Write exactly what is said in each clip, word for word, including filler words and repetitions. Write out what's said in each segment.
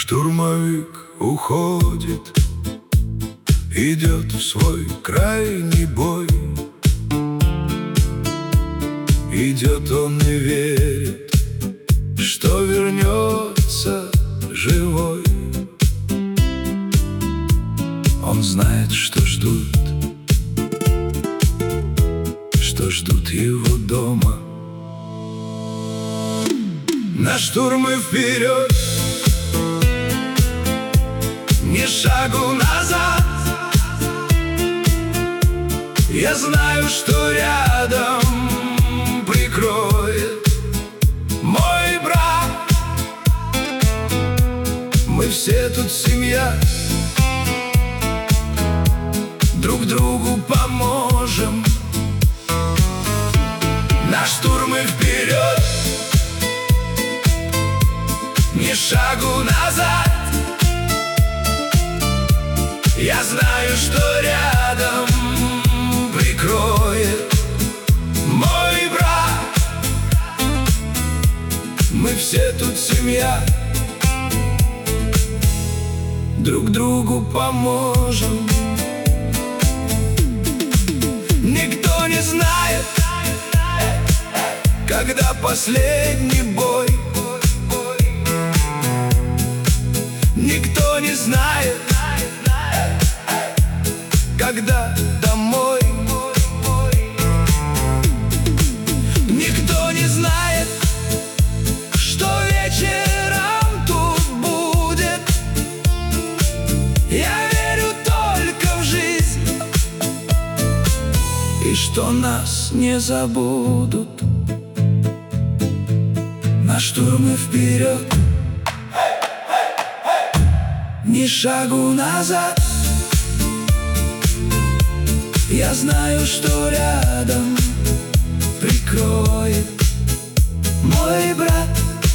Штурмовик уходит, идет в свой крайний бой. Идет, он не верит, что вернется живой. Он знает, что ждут, что ждут его дома. На штурм и вперед, ни шагу назад. Я знаю, что рядом прикроет мой брат. Мы все тут семья, друг другу поможем. На штурм и вперед, ни шагу назад. Я знаю, что рядом прикроет мой брат. Мы все тут семья, друг другу поможем. Никто не знает, когда последний бой. Никто не знает, когда домой. Никто не знает, что вечером тут будет. Я верю только в жизнь, и что нас не забудут. На штурм и вперед, ни шагу назад. Я знаю, что рядом прикроет мой брат.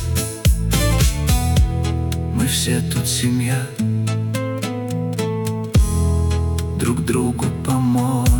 Мы все тут семья, друг другу поможем.